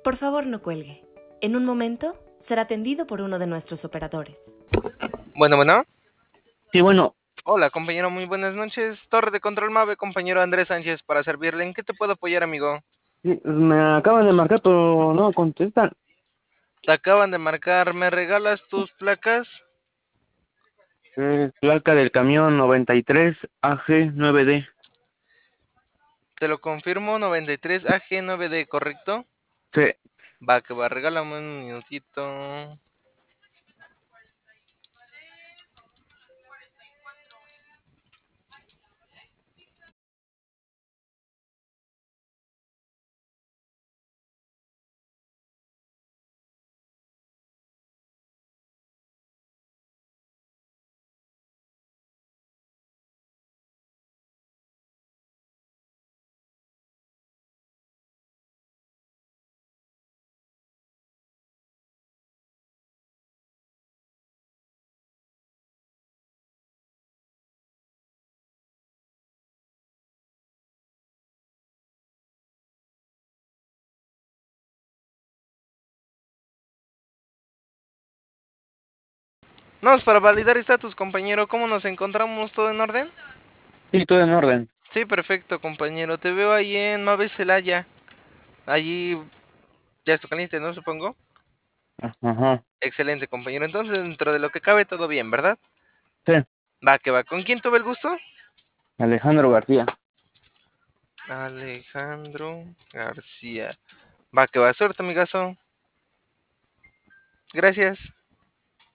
Por favor, no cuelgue. En un momento será atendido por uno de nuestros operadores. Bueno. Sí, bueno, Hola, compañero, muy buenas noches. Torre de Control Mave, compañero Andrés Sánchez, para servirle. ¿En qué te puedo apoyar, amigo? sí, me acaban de marcar, pero no contestan. Te acaban de marcar. ¿Me regalas tus placas? Placa del camión 93 AG9D. Te lo confirmo, 93 AG9D, ¿correcto? Sí, Va, que va, regálame un minutito. No, es para validar estatus, compañero. ¿Cómo nos encontramos? ¿Todo en orden? sí, todo en orden. Sí, perfecto, compañero. Te veo ahí en Mave Celaya. Allí ya es tu caliente, ¿no? Supongo. Ajá, Excelente, compañero. Entonces, dentro de lo que cabe, todo bien, ¿verdad? sí, Va, que va. ¿Con quién tuve el gusto? Alejandro García. Alejandro García. Va, que va. Suerte, amigazo. Gracias.